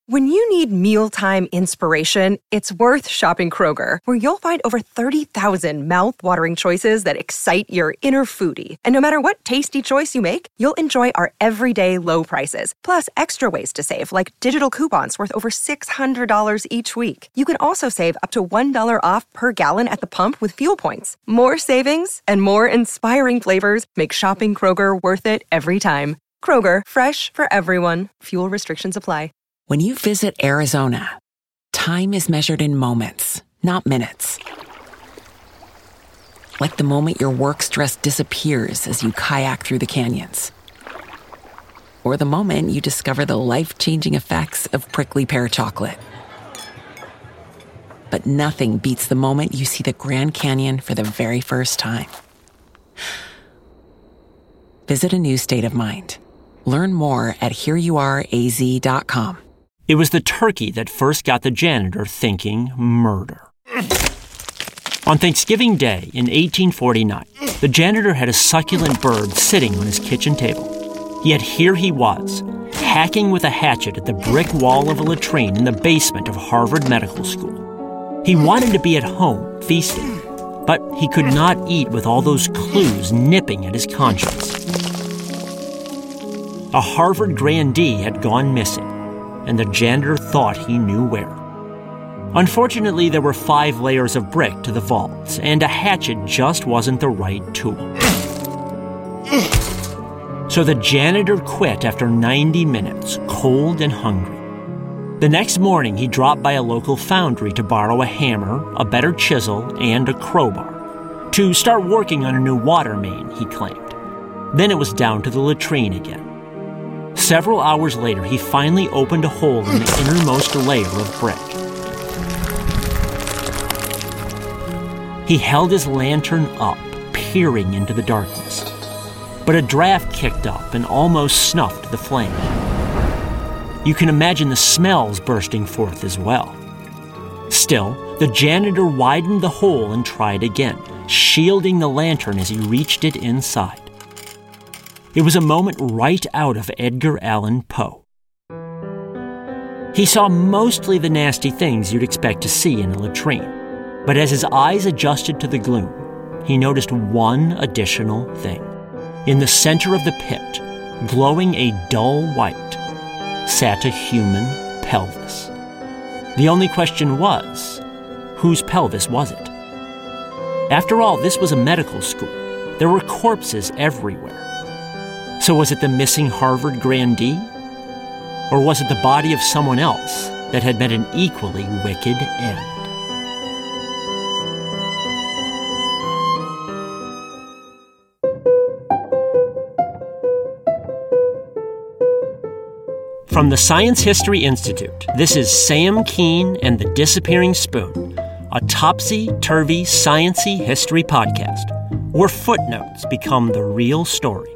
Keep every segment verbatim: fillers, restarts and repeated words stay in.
When you need mealtime inspiration, it's worth shopping Kroger, where you'll find over thirty thousand mouth-watering choices that excite your inner foodie. And no matter what tasty choice you make, you'll enjoy our everyday low prices, plus extra ways to save, like digital coupons worth over six hundred dollars each week. You can also save up to one dollar off per gallon at the pump with fuel points. More savings and more inspiring flavors make shopping Kroger worth it every time. Kroger, fresh for everyone. Fuel restrictions apply. When you visit Arizona, time is measured in moments, not minutes. Like the moment your work stress disappears as you kayak through the canyons. Or the moment you discover the life-changing effects of prickly pear chocolate. But nothing beats the moment you see the Grand Canyon for the very first time. Visit a new state of mind. Learn more at here you are a z dot com. It was the turkey that first got the janitor thinking murder. On Thanksgiving Day in eighteen forty-nine, the janitor had a succulent bird sitting on his kitchen table. Yet here he was, hacking with a hatchet at the brick wall of a latrine in the basement of Harvard Medical School. He wanted to be at home, feasting, but he could not eat with all those clues nipping at his conscience. A Harvard grandee had gone missing, and the janitor thought he knew where. Unfortunately, there were five layers of brick to the vault, and a hatchet just wasn't the right tool. So the janitor quit after ninety minutes, cold and hungry. The next morning, he dropped by a local foundry to borrow a hammer, a better chisel, and a crowbar, to start working on a new water main, he claimed. Then it was down to the latrine again. Several hours later, he finally opened a hole in the innermost layer of brick. He held his lantern up, peering into the darkness. But a draft kicked up and almost snuffed the flame. You can imagine the smells bursting forth as well. Still, the janitor widened the hole and tried again, shielding the lantern as he reached it inside. It was a moment right out of Edgar Allan Poe. He saw mostly the nasty things you'd expect to see in a latrine, but as his eyes adjusted to the gloom, he noticed one additional thing. In the center of the pit, glowing a dull white, sat a human pelvis. The only question was, whose pelvis was it? After all, this was a medical school. There were corpses everywhere. So was it the missing Harvard grandee? Or was it the body of someone else that had met an equally wicked end? From the Science History Institute, this is Sam Keene and the Disappearing Spoon, a topsy-turvy, science-y history podcast, where footnotes become the real story.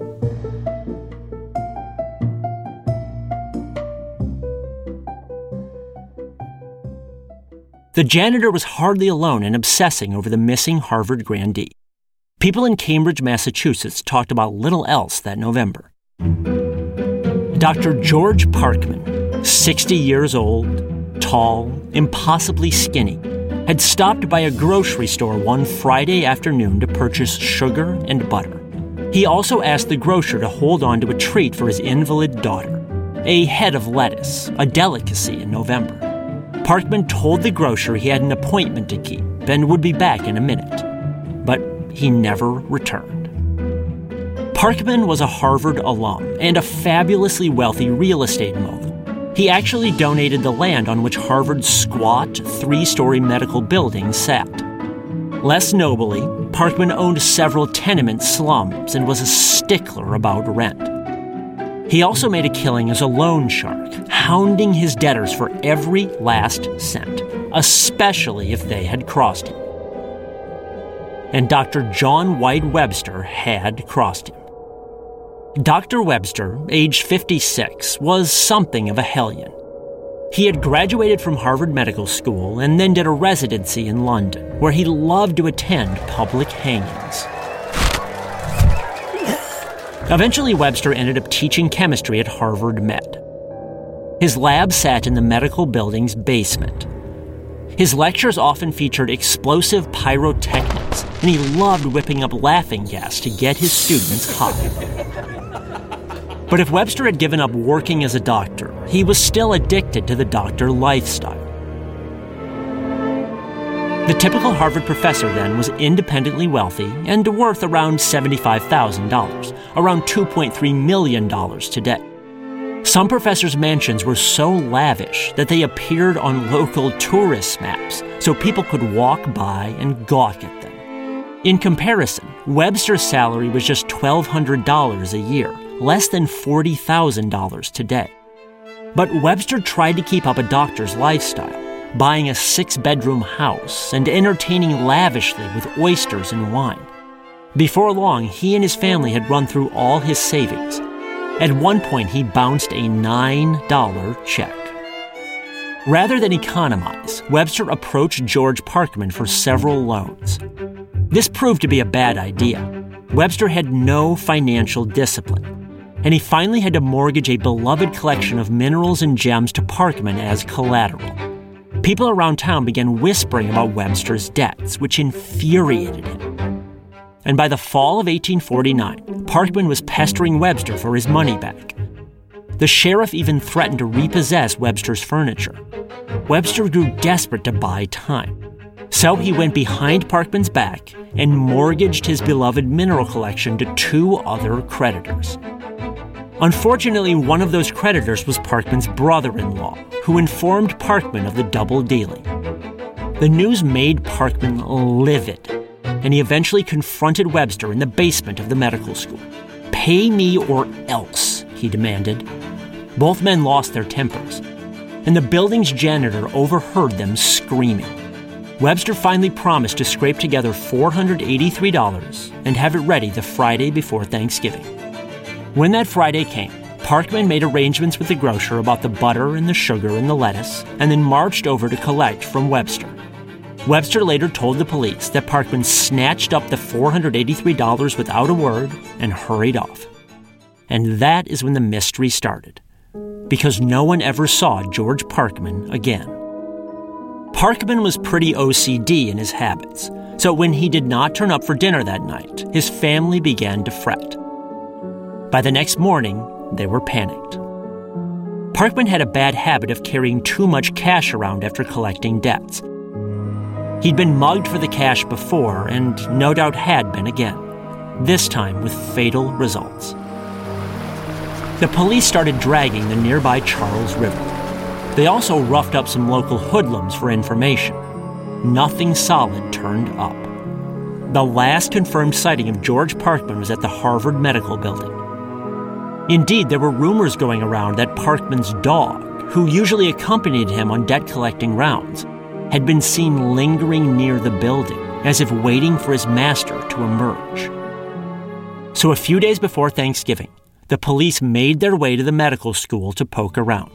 The janitor was hardly alone in obsessing over the missing Harvard grandee. People in Cambridge, Massachusetts talked about little else that November. Doctor George Parkman, sixty years old, tall, impossibly skinny, had stopped by a grocery store one Friday afternoon to purchase sugar and butter. He also asked the grocer to hold on to a treat for his invalid daughter, a head of lettuce, a delicacy in November. Parkman told the grocer he had an appointment to keep and would be back in a minute, but he never returned. Parkman was a Harvard alum and a fabulously wealthy real estate mogul. He actually donated the land on which Harvard's squat, three-story medical building sat. Less nobly, Parkman owned several tenement slums and was a stickler about rent. He also made a killing as a loan shark, hounding his debtors for every last cent, especially if they had crossed him. And Doctor John White Webster had crossed him. Doctor Webster, aged fifty-six, was something of a hellion. He had graduated from Harvard Medical School and then did a residency in London, where he loved to attend public hangings. Eventually, Webster ended up teaching chemistry at Harvard Med. His lab sat in the medical building's basement. His lectures often featured explosive pyrotechnics, and he loved whipping up laughing gas to get his students high. But if Webster had given up working as a doctor, he was still addicted to the doctor lifestyle. The typical Harvard professor then was independently wealthy and worth around seventy-five thousand dollars, around two point three million dollars today. Some professors' mansions were so lavish that they appeared on local tourist maps, so people could walk by and gawk at them. In comparison, Webster's salary was just twelve hundred dollars a year, less than forty thousand dollars today. But Webster tried to keep up a doctor's lifestyle, buying a six-bedroom house and entertaining lavishly with oysters and wine. Before long, he and his family had run through all his savings. At one point, he bounced a nine dollar check. Rather than economize, Webster approached George Parkman for several loans. This proved to be a bad idea. Webster had no financial discipline, and he finally had to mortgage a beloved collection of minerals and gems to Parkman as collateral. People around town began whispering about Webster's debts, which infuriated him. And by the fall of eighteen forty-nine, Parkman was pestering Webster for his money back. The sheriff even threatened to repossess Webster's furniture. Webster grew desperate to buy time. So he went behind Parkman's back and mortgaged his beloved mineral collection to two other creditors. Unfortunately, one of those creditors was Parkman's brother-in-law, who informed Parkman of the double dealing. The news made Parkman livid, and he eventually confronted Webster in the basement of the medical school. "Pay me or else," he demanded. Both men lost their tempers, and the building's janitor overheard them screaming. Webster finally promised to scrape together four hundred eighty-three dollars and have it ready the Friday before Thanksgiving. When that Friday came, Parkman made arrangements with the grocer about the butter and the sugar and the lettuce, and then marched over to collect from Webster. Webster later told the police that Parkman snatched up the four hundred eighty-three dollars without a word and hurried off. And that is when the mystery started, because no one ever saw George Parkman again. Parkman was pretty O C D in his habits, so when he did not turn up for dinner that night, his family began to fret. By the next morning, they were panicked. Parkman had a bad habit of carrying too much cash around after collecting debts. He'd been mugged for the cash before, and no doubt had been again, this time with fatal results. The police started dragging the nearby Charles River. They also roughed up some local hoodlums for information. Nothing solid turned up. The last confirmed sighting of George Parkman was at the Harvard Medical Building. Indeed, there were rumors going around that Parkman's dog, who usually accompanied him on debt-collecting rounds, had been seen lingering near the building, as if waiting for his master to emerge. So a few days before Thanksgiving, the police made their way to the medical school to poke around.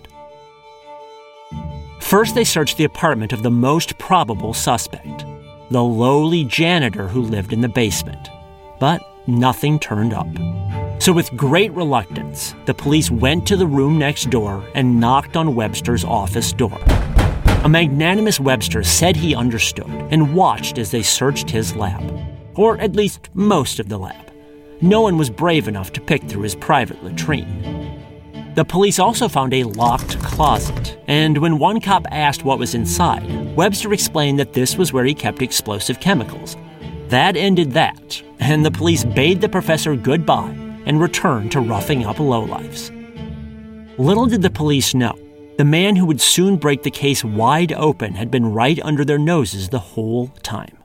First, they searched the apartment of the most probable suspect, the lowly janitor who lived in the basement. But nothing turned up. So with great reluctance, the police went to the room next door and knocked on Webster's office door. A magnanimous Webster said he understood and watched as they searched his lab, or at least most of the lab. No one was brave enough to pick through his private latrine. The police also found a locked closet, and when one cop asked what was inside, Webster explained that this was where he kept explosive chemicals. That ended that, and the police bade the professor goodbye and returned to roughing up lowlifes. Little did the police know, the man who would soon break the case wide open had been right under their noses the whole time.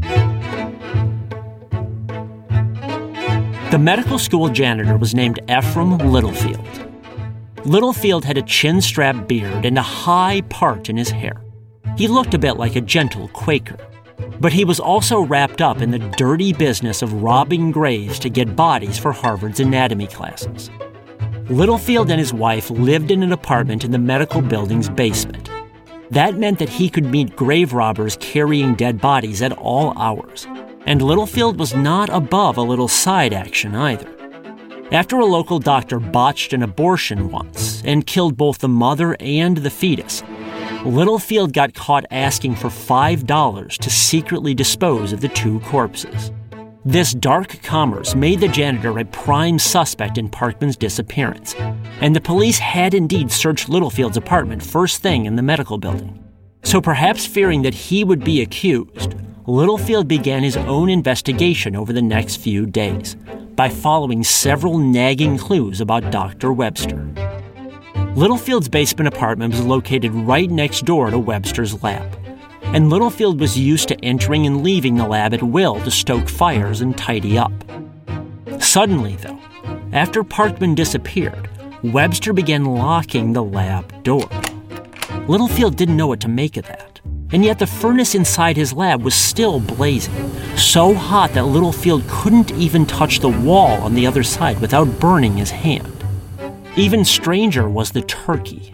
The medical school janitor was named Ephraim Littlefield. Littlefield had a chin-strap beard and a high part in his hair. He looked a bit like a gentle Quaker, but he was also wrapped up in the dirty business of robbing graves to get bodies for Harvard's anatomy classes. Littlefield and his wife lived in an apartment in the medical building's basement. That meant that he could meet grave robbers carrying dead bodies at all hours, and Littlefield was not above a little side action either. After a local doctor botched an abortion once and killed both the mother and the fetus, Littlefield got caught asking for five dollars to secretly dispose of the two corpses. This dark commerce made the janitor a prime suspect in Parkman's disappearance, and the police had indeed searched Littlefield's apartment first thing in the medical building. So perhaps fearing that he would be accused, Littlefield began his own investigation over the next few days by following several nagging clues about Doctor Webster. Littlefield's basement apartment was located right next door to Webster's lab, and Littlefield was used to entering and leaving the lab at will to stoke fires and tidy up. Suddenly, though, after Parkman disappeared, Webster began locking the lab door. Littlefield didn't know what to make of that, and yet the furnace inside his lab was still blazing, so hot that Littlefield couldn't even touch the wall on the other side without burning his hand. Even stranger was the turkey.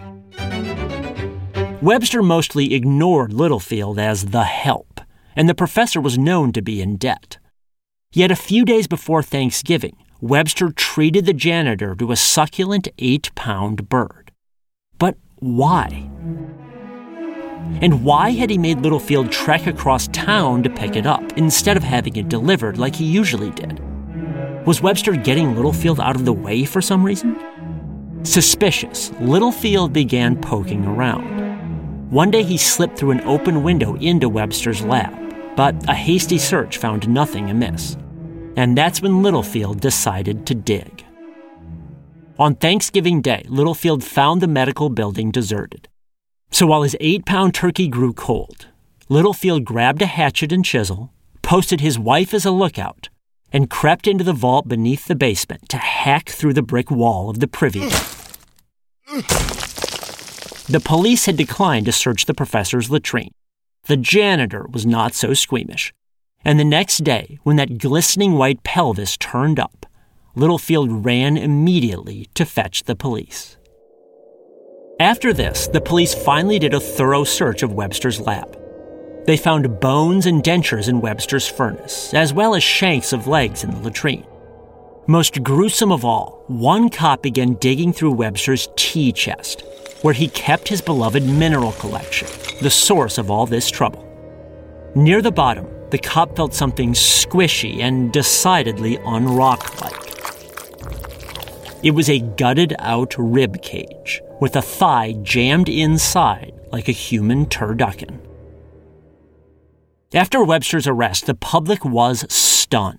Webster mostly ignored Littlefield as the help, and the professor was known to be in debt. Yet a few days before Thanksgiving, Webster treated the janitor to a succulent eight-pound bird. But why? And why had he made Littlefield trek across town to pick it up, instead of having it delivered like he usually did? Was Webster getting Littlefield out of the way for some reason? Suspicious, Littlefield began poking around. One day he slipped through an open window into Webster's lab, but a hasty search found nothing amiss. And that's when Littlefield decided to dig. On Thanksgiving Day, Littlefield found the medical building deserted. So while his eight-pound turkey grew cold, Littlefield grabbed a hatchet and chisel, posted his wife as a lookout, and crept into the vault beneath the basement to hack through the brick wall of the privy room. The police had declined to search the professor's latrine. The janitor was not so squeamish. And the next day, when that glistening white pelvis turned up, Littlefield ran immediately to fetch the police. After this, the police finally did a thorough search of Webster's lab. They found bones and dentures in Webster's furnace, as well as shanks of legs in the latrine. Most gruesome of all, one cop began digging through Webster's tea chest, where he kept his beloved mineral collection, the source of all this trouble. Near the bottom, the cop felt something squishy and decidedly unrock-like. It was a gutted-out rib cage, with a thigh jammed inside like a human turducken. After Webster's arrest, the public was stunned.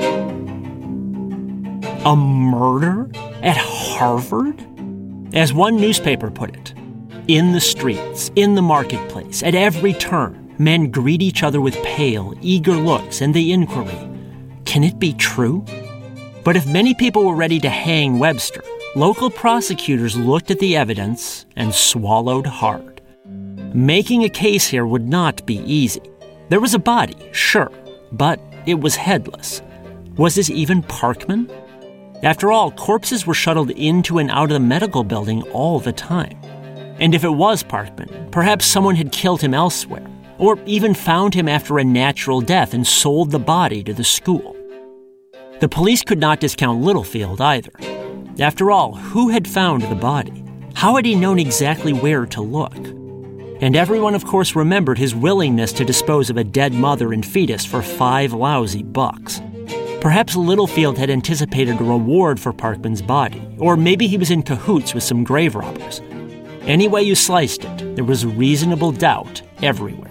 A murder at Harvard? As one newspaper put it, in the streets, in the marketplace, at every turn, men greet each other with pale, eager looks and the inquiry, can it be true? But if many people were ready to hang Webster, local prosecutors looked at the evidence and swallowed hard. Making a case here would not be easy. There was a body, sure, but it was headless. Was this even Parkman? After all, corpses were shuttled into and out of the medical building all the time. And if it was Parkman, perhaps someone had killed him elsewhere, or even found him after a natural death and sold the body to the school. The police could not discount Littlefield either. After all, who had found the body? How had he known exactly where to look? And everyone, of course, remembered his willingness to dispose of a dead mother and fetus for five lousy bucks. Perhaps Littlefield had anticipated a reward for Parkman's body, or maybe he was in cahoots with some grave robbers. Any way you sliced it, there was reasonable doubt everywhere.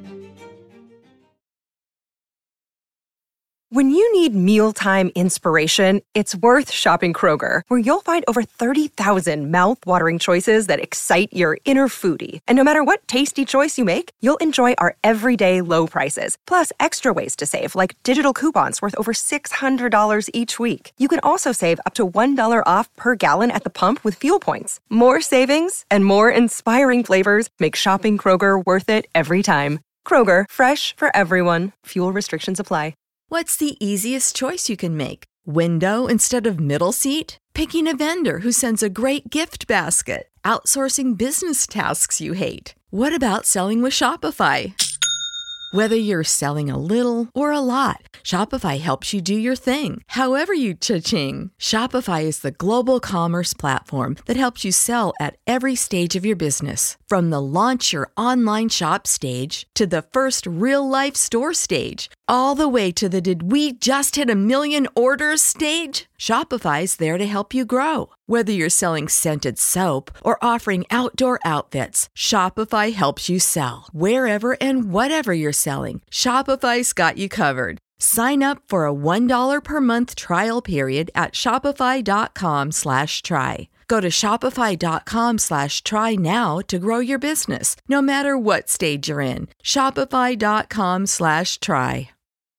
When you need mealtime inspiration, it's worth shopping Kroger, where you'll find over thirty thousand mouth-watering choices that excite your inner foodie. And no matter what tasty choice you make, you'll enjoy our everyday low prices, plus extra ways to save, like digital coupons worth over six hundred dollars each week. You can also save up to one dollar off per gallon at the pump with fuel points. More savings and more inspiring flavors make shopping Kroger worth it every time. Kroger, fresh for everyone. Fuel restrictions apply. What's the easiest choice you can make? Window instead of middle seat? Picking a vendor who sends a great gift basket? Outsourcing business tasks you hate? What about selling with Shopify? Whether you're selling a little or a lot, Shopify helps you do your thing, however you cha-ching. Shopify is the global commerce platform that helps you sell at every stage of your business. From the launch your online shop stage to the first real-life store stage, all the way to the did we just hit a million orders stage. Shopify's there to help you grow. Whether you're selling scented soap or offering outdoor outfits, Shopify helps you sell. Wherever and whatever you're selling, Shopify's got you covered. Sign up for a one dollar per month trial period at shopify.com slash try. Go to shopify.com slash try now to grow your business, no matter what stage you're in. Shopify.com slash try.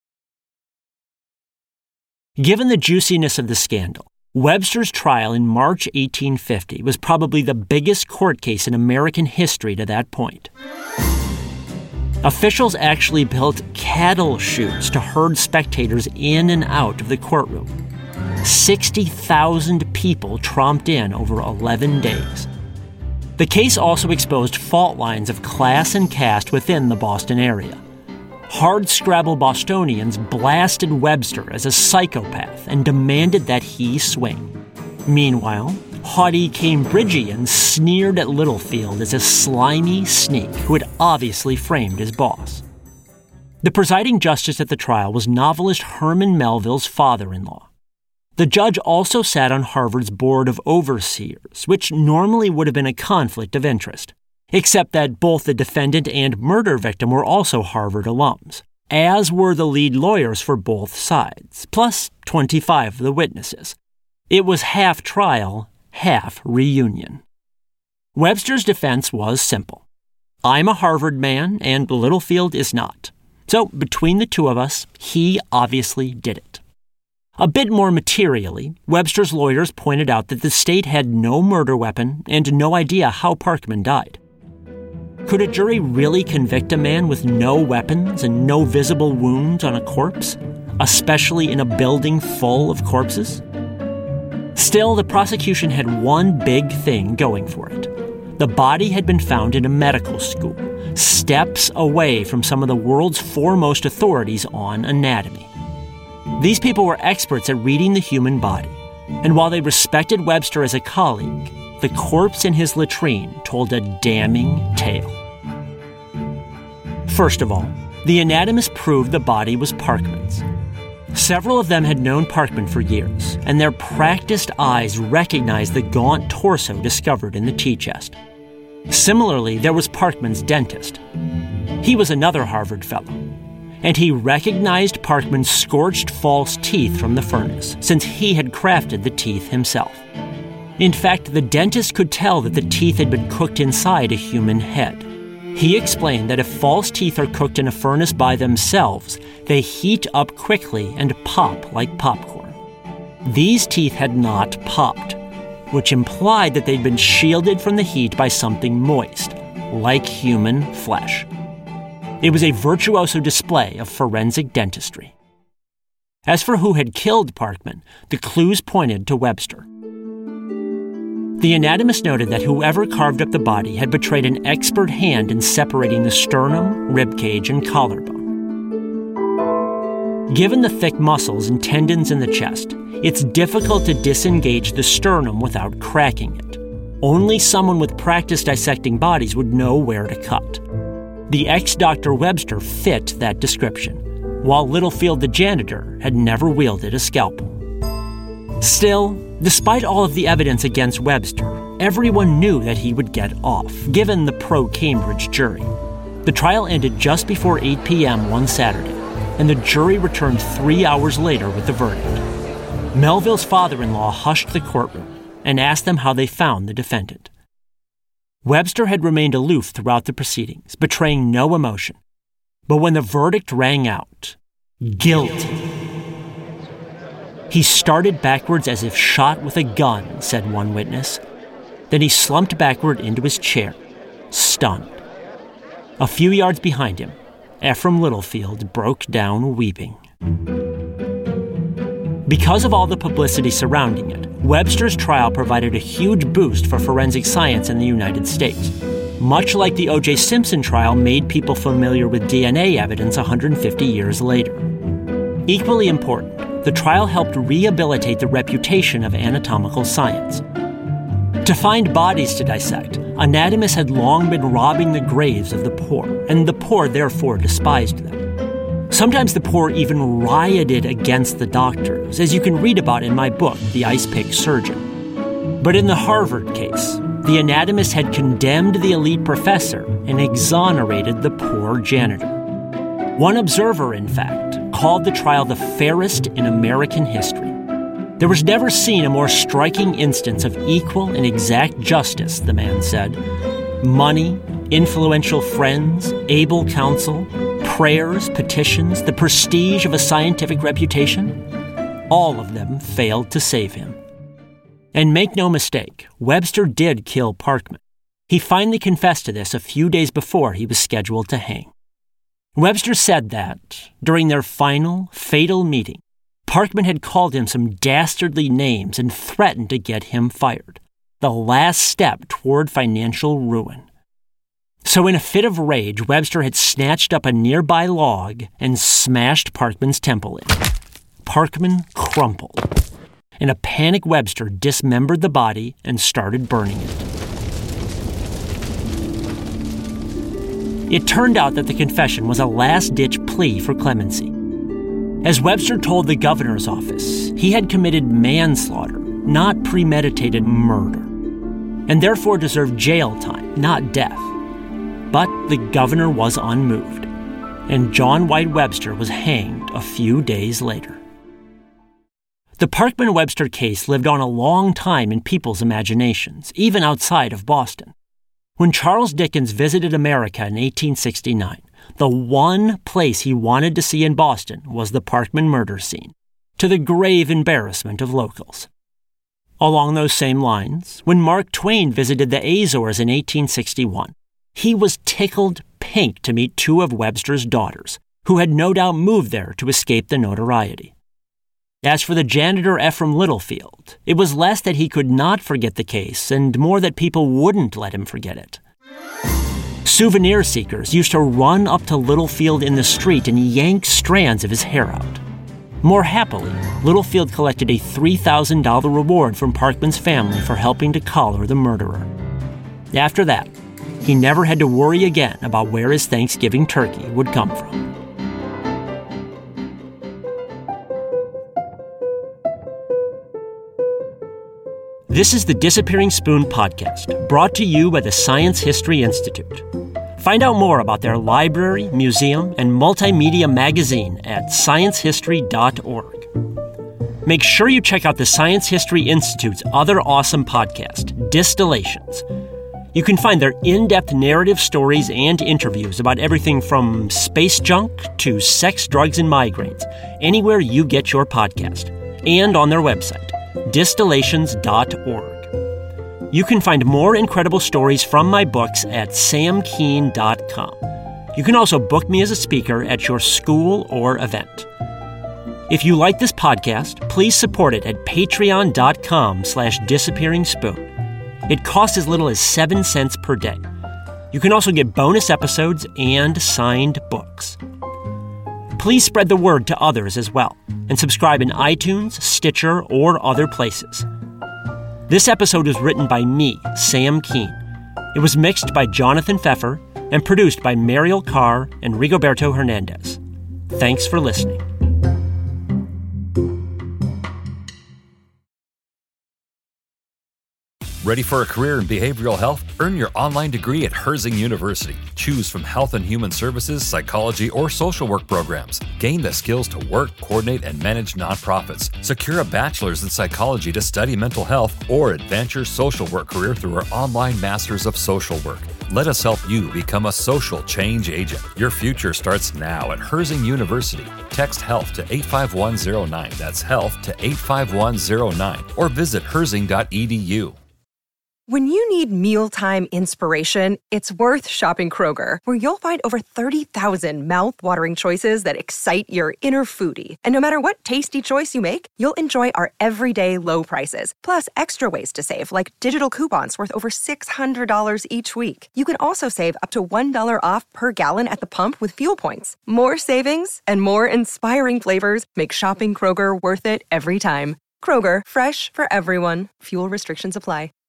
Given the juiciness of the scandal, Webster's trial in March eighteen fifty was probably the biggest court case in American history to that point. Officials actually built cattle chutes to herd spectators in and out of the courtroom. sixty thousand people tromped in over eleven days. The case also exposed fault lines of class and caste within the Boston area. Hardscrabble Bostonians blasted Webster as a psychopath and demanded that he swing. Meanwhile, haughty Cambridgians sneered at Littlefield as a slimy snake who had obviously framed his boss. The presiding justice at the trial was novelist Herman Melville's father-in-law. The judge also sat on Harvard's Board of Overseers, which normally would have been a conflict of interest, except that both the defendant and murder victim were also Harvard alums, as were the lead lawyers for both sides, plus twenty-five of the witnesses. It was half trial, half reunion. Webster's defense was simple. I'm a Harvard man, and Littlefield is not. So between the two of us, he obviously did it. A bit more materially, Webster's lawyers pointed out that the state had no murder weapon and no idea how Parkman died. Could a jury really convict a man with no weapons and no visible wounds on a corpse, especially in a building full of corpses? Still, the prosecution had one big thing going for it. The body had been found in a medical school, steps away from some of the world's foremost authorities on anatomy. These people were experts at reading the human body, and while they respected Webster as a colleague, the corpse in his latrine told a damning tale. First of all, the anatomists proved the body was Parkman's. Several of them had known Parkman for years, and their practiced eyes recognized the gaunt torso discovered in the tea chest. Similarly, there was Parkman's dentist. He was another Harvard fellow, and he recognized Parkman's scorched false teeth from the furnace, since he had crafted the teeth himself. In fact, the dentist could tell that the teeth had been cooked inside a human head. He explained that if false teeth are cooked in a furnace by themselves, they heat up quickly and pop like popcorn. These teeth had not popped, which implied that they'd been shielded from the heat by something moist, like human flesh. It was a virtuoso display of forensic dentistry. As for who had killed Parkman, the clues pointed to Webster. The anatomist noted that whoever carved up the body had betrayed an expert hand in separating the sternum, ribcage, and collarbone. Given the thick muscles and tendons in the chest, it's difficult to disengage the sternum without cracking it. Only someone with practice dissecting bodies would know where to cut. The ex-Doctor Webster fit that description, while Littlefield the janitor had never wielded a scalpel. Still, despite all of the evidence against Webster, everyone knew that he would get off, given the pro-Cambridge jury. The trial ended just before eight p.m. one Saturday, and the jury returned three hours later with the verdict. Melville's father-in-law hushed the courtroom and asked them how they found the defendant. Webster had remained aloof throughout the proceedings, betraying no emotion. But when the verdict rang out, guilty, he started backwards as if shot with a gun, said one witness. Then he slumped backward into his chair, stunned. A few yards behind him, Ephraim Littlefield broke down weeping. Because of all the publicity surrounding it, Webster's trial provided a huge boost for forensic science in the United States. much like the O J Simpson trial made people familiar with D N A evidence one hundred fifty years later. Equally important, the trial helped rehabilitate the reputation of anatomical science. To find bodies to dissect, anatomists had long been robbing the graves of the poor, and the poor therefore despised them. Sometimes the poor even rioted against the doctors, as you can read about in my book, The Ice Pick Surgeon. But in the Harvard case, the anatomist had condemned the elite professor and exonerated the poor janitor. One observer, in fact, called the trial the fairest in American history. There was never seen a more striking instance of equal and exact justice, the man said. Money, influential friends, able counsel, prayers, petitions, the prestige of a scientific reputation, all of them failed to save him. And make no mistake, Webster did kill Parkman. He finally confessed to this a few days before he was scheduled to hang. Webster said that, during their final, fatal meeting, Parkman had called him some dastardly names and threatened to get him fired, the last step toward financial ruin. So in a fit of rage, Webster had snatched up a nearby log and smashed Parkman's temple in. Parkman crumpled. In a panic, Webster dismembered the body and started burning it. It turned out that the confession was a last-ditch plea for clemency. As Webster told the governor's office, he had committed manslaughter, not premeditated murder, and therefore deserved jail time, not death. But the governor was unmoved, and John White Webster was hanged a few days later. The Parkman-Webster case lived on a long time in people's imaginations, even outside of Boston. When Charles Dickens visited America in eighteen sixty-nine, the one place he wanted to see in Boston was the Parkman murder scene, to the grave embarrassment of locals. Along those same lines, when Mark Twain visited the Azores in eighteen sixty-one, he was tickled pink to meet two of Webster's daughters, who had no doubt moved there to escape the notoriety. As for the janitor Ephraim Littlefield, it was less that he could not forget the case and more that people wouldn't let him forget it. Souvenir seekers used to run up to Littlefield in the street and yank strands of his hair out. More happily, Littlefield collected a three thousand dollars reward from Parkman's family for helping to collar the murderer. After that, he never had to worry again about where his Thanksgiving turkey would come from. This is the Disappearing Spoon podcast, brought to you by the Science History Institute. Find out more about their library, museum, and multimedia magazine at science history dot org. Make sure you check out the Science History Institute's other awesome podcast, Distillations. You can find their in-depth narrative stories and interviews about everything from space junk to sex, drugs, and migraines, anywhere you get your podcast, and on their website, distillations dot org. You can find more incredible stories from my books at sam keen dot com. You can also book me as a speaker at your school or event. If you like this podcast, please support it at patreon dot com slash disappearing spoon. It costs as little as seven cents per day. You can also get bonus episodes and signed books. Please spread the word to others as well, and subscribe in iTunes, Stitcher, or other places. This episode was written by me, Sam Keen. It was mixed by Jonathan Pfeffer and produced by Mariel Carr and Rigoberto Hernandez. Thanks for listening. Ready for a career in behavioral health? Earn your online degree at Herzing University. Choose from health and human services, psychology, or social work programs. Gain the skills to work, coordinate, and manage nonprofits. Secure a bachelor's in psychology to study mental health, or advance your social work career through our online Masters of Social Work. Let us help you become a social change agent. Your future starts now at Herzing University. Text HEALTH to eight five one zero nine. That's HEALTH to eight five one zero nine. Or visit herzing dot e d u. When you need mealtime inspiration, it's worth shopping Kroger, where you'll find over thirty thousand mouth-watering choices that excite your inner foodie. And no matter what tasty choice you make, you'll enjoy our everyday low prices, plus extra ways to save, like digital coupons worth over six hundred dollars each week. You can also save up to one dollar off per gallon at the pump with fuel points. More savings and more inspiring flavors make shopping Kroger worth it every time. Kroger, fresh for everyone. Fuel restrictions apply.